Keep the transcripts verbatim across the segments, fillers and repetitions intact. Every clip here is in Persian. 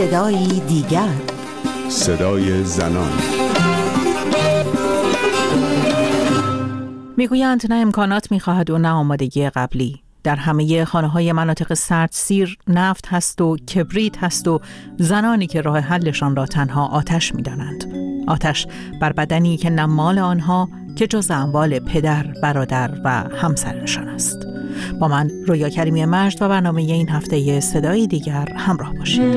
صدایی دیگر، صدای زنان. میگویند نه امکانات میخواهد و نه آمادگی قبلی. در همه خانه‌های مناطق سردسیر نفت هست و کبریت هست و زنانی که راه حلشان را تنها آتش می‌دانند. آتش بر بدنی که نه مال آنها که جز اموال پدر، برادر و همسرشان است. با من رویا کریمی مجد و برنامه این هفته صدای دیگر همراه باشید.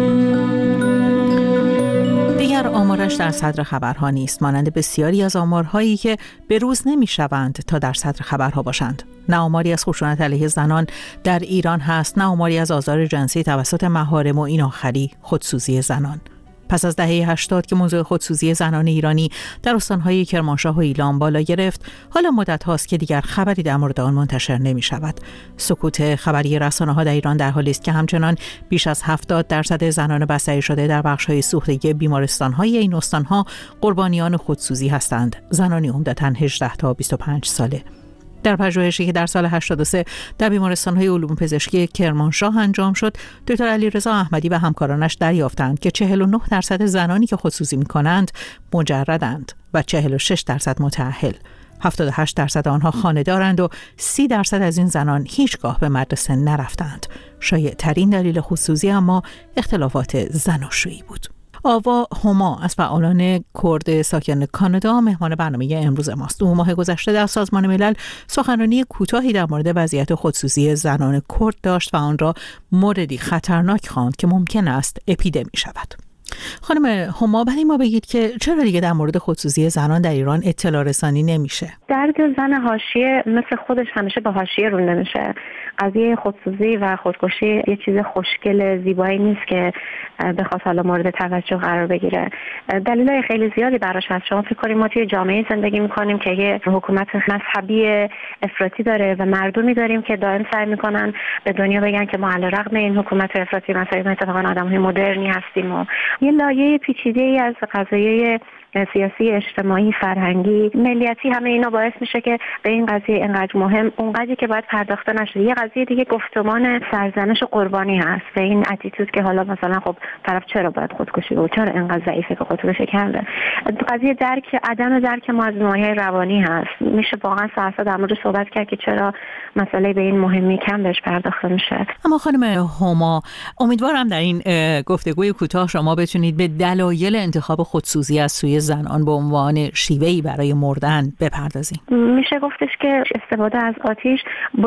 دیگر آمارش در صدر خبرها نیست، مانند بسیاری از آمارهایی که به روز نمی‌شوند تا در صدر خبرها باشند. نه آماری از خشونت علیه زنان در ایران هست، نه آماری از آزار جنسی توسط محارم و این آخری خودسوزی زنان. پس از دهه هشتاد که موضوع خودسوزی زنان ایرانی در استان‌های کرمانشاه و ایلام بالا گرفت، حالا مدت هاست که دیگر خبری در مورد آن منتشر نمی شود. سکوت خبری رسانه‌ها در ایران در حالی است که همچنان بیش از هفتاد درصد زنان بستری شده در بخش‌های سوختگی بیمارستان‌های این استان‌ها قربانیان خودسوزی هستند، زنانی عمدتاً هجده تا بیست و پنج ساله. در پژوهشی که در سال هشتاد و سه در بیمارستان‌های علوم پزشکی کرمانشاه انجام شد، دکتر علیرضا احمدی و همکارانش دریافتند که چهل و نه درصد زنانی که خودسوزی می‌کنند مجردند و چهل و شش درصد متأهل. هفتاد و هشت درصد آنها خانه‌دارند و سی درصد از این زنان هیچگاه به مدرسه نرفتند. شایع‌ترین دلیل خودسوزی اما اختلافات زناشویی بود. آوا هما از فعالان کرد ساکن کانادا مهمان برنامه امروز ماست. او ماه گذشته در سازمان ملل سخنرانی کوتاهی در مورد وضعیت خودسوزی زنان کرد داشت و آن را موردی خطرناک خواند که ممکن است اپیدمی شود. خانم هما، برای ما بگید که چرا دیگه در مورد خودسوزی زنان در ایران اطلاع رسانی نمیشه؟ درد زن حاشیه مثل خودش همیشه با حاشیه رونده میشه. قضیه خودسوزی و خودکشی یه چیز خوشگل زیبایی نیست که بخواد حالا مورد توجه قرار بگیره. دلایل خیلی زیادی براش هست. شما فکر کنید ما توی جامعه زندگی میکنیم که یه حکومت مذهبی افراطی داره و مردمی داریم که دائم سعی میکنن به دنیا بگن که ما علیرغم این حکومت افراطی مثلا اتفاقا آدم‌های مدرنی هستیم و یه لایه پیچیده‌ای از قضایای سیاسی، اجتماعی، فرهنگی، ملیتی، همه اینا باعث میشه که به این قضیه اینقدر مهم، اونقدری که باید پرداخته نشه. یه قضیه دیگه گفتمان سرزنش و قربانی هست و این اتیتود که حالا مثلا خب طرف چرا باید خودکشی کنه، چرا اینقدر ضعیفه که خودکشی کرده. قضیه درک عدم درک ما از بیماری‌های روانی هست. میشه واقعا ساعت در مورد صحبت کرد که چرا مسئله به این مهمی کم بهش پرداخته میشه. اما خانم هما، امیدوارم در این گفتگوی کوتاه شما بتونید به دلایل انتخاب خودسوزی از سوی زنان به عنوان شیوهی برای مردن بپردازیم. میشه گفتش که استفاده از آتش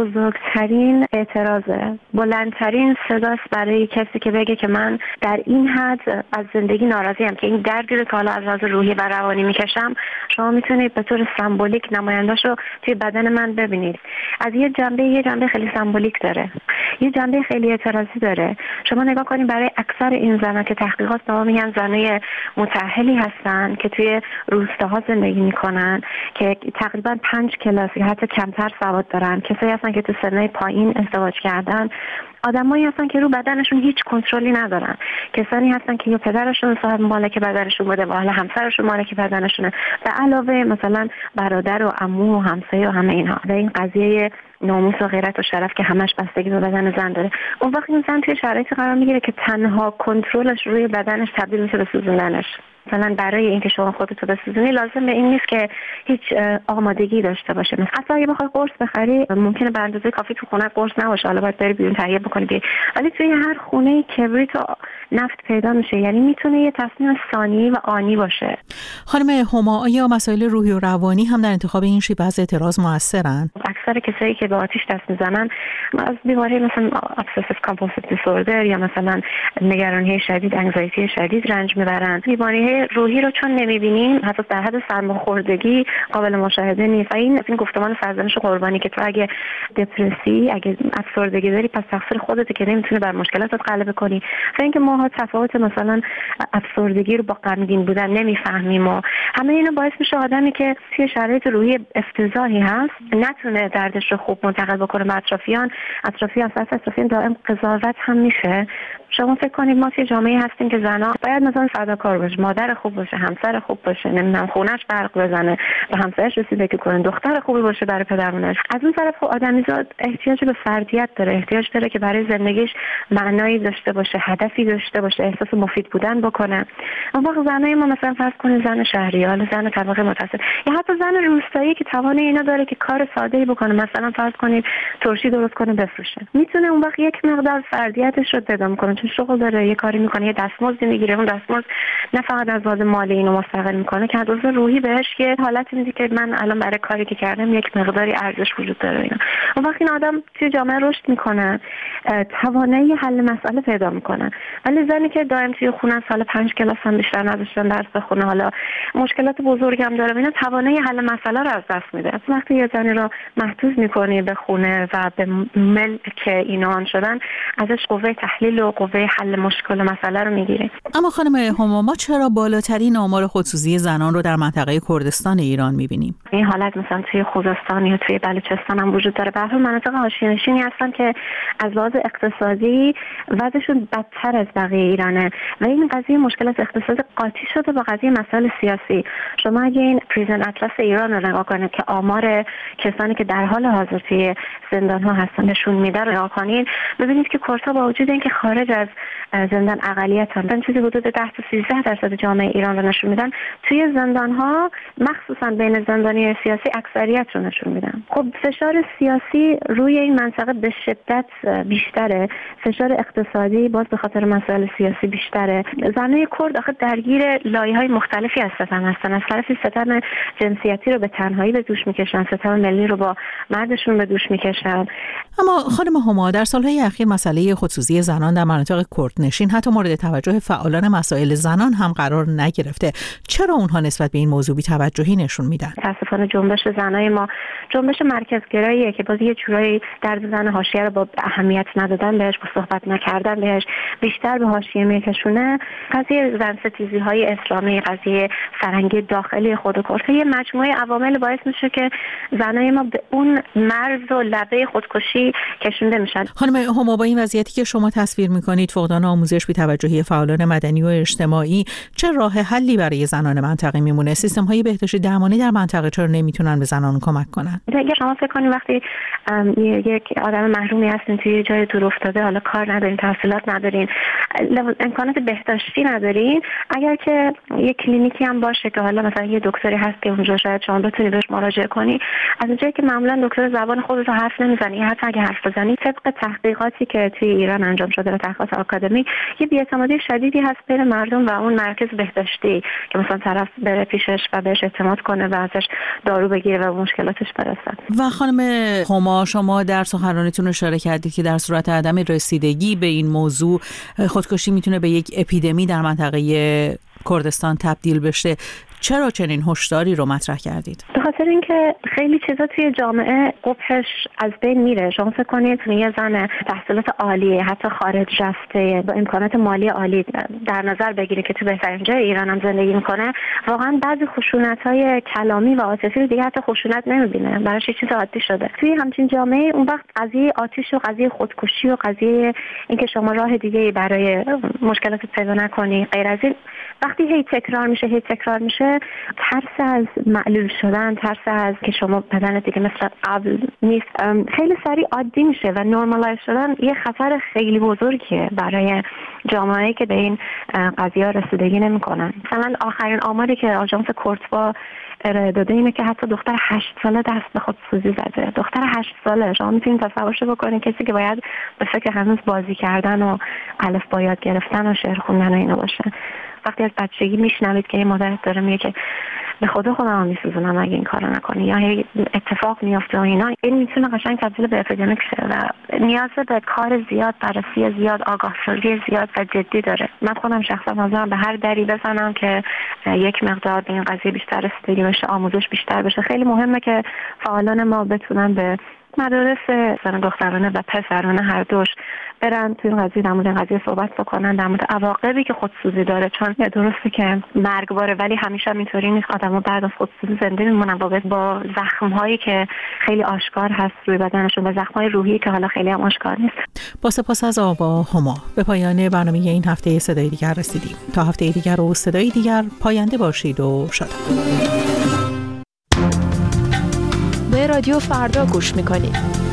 بزرگترین اعتراضه، بلندترین صداست برای کسی که بگه که من در این حد از زندگی ناراضیم که این دردی رو که حالا از لحاظ روحی و روانی میکشم شما میتونید به طور سمبولیک نماینده‌شو توی بدن من ببینید. از یه جنبه یه جنبه خیلی سمبولیک داره، یه جنبه خیلی اعتراضی داره. شما نگاه کنید برای اکثر این زنان که تحقیقات به ما میگن زنای متأهلی هستن که توی روستاها زندگی میکنن که تقریبا پنج کلاس یا حتی کمتر سواد دارن، کسایی هستن که تو سنای پایین ازدواج کردن، آدمایی هستن که رو بدنشون هیچ کنترلی ندارن، کسانی هستن که یا پدرشون صاحب مالک بدنشون بوده و حالا همسرشون مالک بدنشونه، به علاوه مثلا برادر و عمو و همسایه و همه اینها. و این قضیه ناموس و غیرت و شرف که همش بستگی به بدن زن داره. اون وقت این زن توی شرایطی قرار میگیره که تنها کنترلش روی بدنش تبدیل میشه به سوزوندنش. مثلا برای اینکه شما خودتو بسوزونی لازم به این نیست که هیچ آمادگی داشته باشه. مثلا اصلا اگه بخوای قرص بخری ممکنه به اندازه کافی تو خونه قرص نباشه، حالا باید بری بیرون تهیه بکنی بی. ولی توی هر خونه کبریت و نفت پیدا میشه، یعنی میتونه یه تصمیم ثانیه‌ای و آنی باشه. خانم هما، آیا مسائل روحی و روانی هم در انتخاب این شیوه از اعتراض موثرن؟ اکثر کسایی که به آتش دست میزنن از بیماری مثلا obsessive compulsive disorder یا مثلا نگرانی شدید، انگزایتی شدید رنج میبرن. بیماری روحی رو چون نمیبینیم، حتی در حد سرماخوردگی قابل مشاهده نیست. و این این گفتمان سرزنش قربانی که تو اگه دپرسی، اگه افسردگی داری پس تقصیر خودته که نمیتونی بر مشکلاتت غلبه کنی. و اینکه ما تفاوت مثلا افسردگی رو با غمگین بودن نمیفهمیم و همه اینا باعث میشه آدمی که توی شرایط روحی افتضاحی هست نتونه دردش رو خوب منتقل بکنه به اطرافیان. اطرافیان اساس اطرافیان دائم قضاوت هم میشه. شما فکر کنید ما توی جامعه هستیم که زنا باید مثلا فداکار باشه، مادر خوب باشه، همسر خوب باشه، نمیدونم خونش برق بزنه، به همسرش رسیدگی کنه، دختر خوبی باشه برای پدر مادرش. از اون طرف آدمیزاد احتیاج به فردیت داره، احتیاج داره که برای زندگیش معنایی داشته باشه، هدفی داشته داشته باشه، احساس مفید بودن بکنه. اما وقت زنای ما مثلا فرض کنید زن شهریار، زن طبقه متوسط یا حتی زن روستایی که توان اینا داره که کار ساده‌ای بکنه، مثلا فرض کنید ترشی درست کنه بفروشه، میتونه اون وقت یک مقدار فردیتش رو پیدا کنه، چون شغل داره، یه کاری میکنه، یه دستمزد میگیره، اون دستمزد نه فقط از لحاظ مالی اینو مستقل میکنه که از لحاظ روحی بهش یه حالتی میده که من الان برای کاری که کردم یک مقداری ارزش وجود داره. اینا اون وقت این آدم توی جامعه رشد میکنه، توانایی حل مسئله پیدا میکنه. ولی زنی که دائم توی خونه سال پنج کلاس هم بیشتر نداشتن درس بخونه، حالا مشکلات بزرگی هم داره، اینا توانایی حل مسئله رو از دست میده. وقتی یه زنی رو محدود میکنی به خونه و به ملک اینا شدن، ازش قوه تحلیل و قوه حل مشکل مسئله رو میگیره. اما خانم هما، ما چرا بالاترین آمار خودسوزی زنان رو در منطقه کردستان ایران میبینیم؟ این حالت مثلا توی خوزستان یا توی بلوچستان هم وجود داره. به هر حال مناطق حاشیه‌نشینی هستن که از لحاظ اقتصادی وضعشون بدتر از بقیه ایرانه و این قضیه مشکلات اقتصادی قاطی شده با قضیه مسائل سیاسی. شما اگه این پریزن اطلس ایران رو نگاه کنید که آمار کسانی که در حال حاضر توی زندان ها هستن نشون میده رو نگاه کنید، ببینید که کردها با وجود اینکه خارج از زندان اقلیت هستن، چیزی حدود ده تا سیزده درصد جامعه ایران رو نشون میدن، توی زندان ها مخصوصا بین زندانی سیاسی اکثریت رو نشون میدن. خب فشار سیاسی روی این منطقه به شدت بیشتره، فشار اقتصادی باز به خاطر مسائل سیاسی بیشتره. زنای کرد آخه درگیر لایه‌های مختلفی از ستم هستن. از طرفی ستم جنسیتی رو به تنهایی به دوش میکشن، ستم ملی رو با مردشون به دوش میکشن. اما خانم هما، در سالهای اخیر مسئله خودسوزی زنان در مناطق کردنشین حتی مورد توجه فعالان مسائل زنان هم قرار نگرفته. چرا اونها نسبت به این موضوع بی توجهی نشون میدن؟ متاسفانه جنبش زنای ما جنبش مرکزگراییه که باز یه جورایی درد زن حاشیه رو با اهمیت ندادن بهش، با صحبت نکردن بهش بیشتر به حاشیه میکشونه. قضیه زن ستیزی های اسلامی، قضیه فرهنگی داخلی خود کرد، یه مجموعه عوامل باعث میشه که زنای ما به اون مرز و لبه خودکشی کشونده میشن. خانم هما، با این وضعیتی که شما تصویر میکنید، فقدان آموزش، بی‌توجهی فعالان مدنی و اجتماعی، چه راه حلی برای زنان منطقه میمونه؟ سیستم های بهداشت درمانی در منطقه چرا نمیتونن به زنان کمک کنن؟ اگه شما فکر کنید وقتی یک آدم محرومی هستین توی جای دور افتاده، حالا کار ندارین، تحصیلات ندارین، امکانات بهداشتی ندارین، اگر که یک کلینیکی هم باشه که حالا مثلا یه دکتری هست که اونجا شاید شما بتونی بهش مراجعه کنی، از اونجایی که معمولا دکتر زبان خودت رو حرف نمیزنی، حتی اگه حرف بزنی طبق تحقیقاتی که توی ایران انجام شده و تحقیقات آکادمیک، یه بی‌اعتمادی شدیدی هست بین مردم و اون مرکز بهداشتی که مثلا طرف بره پیشش و بهش اعتماد کنه و ازش دارو بگیره و مشکلاتش برسه. و خانم هما، شما در سخنرانیتون اشاره کردید که در صورت عدم رسیدگی به این موضوع خودکشی میتونه به یک اپیدمی در منطقه کردستان تبدیل بشه. چرا چنین هشداری رو مطرح کردید؟ به خاطر اینکه خیلی چیزا توی جامعه قبحش از بین میره. شما فکر کنید یه زن تحصیلات عالیه، حتی خارج رفته، با امکانات مالی عالی در نظر بگیرید که تو بهترین جای ایران هم زندگی میکنه، واقعا بعضی خشونت‌های کلامی و عاطفی رو دیگه حتی خشونت نمیبینه، براش یه چیز عادی شده. توی همچین جامعه اون وقت قضیه آتش و قضیه خودکشی و قضیه اینکه شما راه دیگه برای مشکلات پیدا نکنی غیر از این، وقتی هی تکرار میشه هی تکرار میشه، ترس از معلول شدن، ترس از که شما بدنت دیگه مثل قبل نیست، خیلی سریع عادی میشه و نورمالایز شدن یه خطر خیلی بزرگیه برای جامعه‌ای که به این قضیه رسیدگی نمی‌کنن. مثلا آخرین آماری که آژانس کورتوا ارائه داده اینه که حتی دختر هشت ساله دست به خودسوزی زده. دختر هشت ساله، شما میتونید تصورش بکنید کسی که باید به فکر هنوز بازی کردن و الفبا یاد گرفتن و شعر خوندن و اینا باشه، وقتی از بچگی میشنوید که یه مادر داره میگه که به خدا خودم میسوزونم اگه این کارو نکنی یا اتفاق میفته و اینا، این میتونه قشنگ تبدیل به اپیدمیک شه و نیاز به کار زیاد، بررسی زیاد، آگاه سازی زیاد و جدی داره. من خودم شخصا حاضرم به هر دری بزنم که یک مقدار به این قضیه بیشتر رسیدگی بشه، آموزش بیشتر بشه. خیلی مهمه که فعالان ما بتونن به مدارس زن دخترانه و پسرانه هر دوش برن توی این قضیه در مورد این قضیه صحبت بکنن، در مورد عواقبی که خودسوزی داره، چون درسته که مرگباره ولی همیشه اینطوری نیست. آدم‌ها بعد از خودسوزی زنده میمونن با زخم‌هایی که خیلی آشکار هست روی بدنشون و زخم‌های روحی که حالا خیلی هم آشکار نیست. با سپاس از آوا هما، به پایان برنامه این هفته صدای دیگر رسیدیم. تا هفته دیگر و صدای دیگر پاینده باشید و شاد. به رادیو فردا گوش می‌کنید.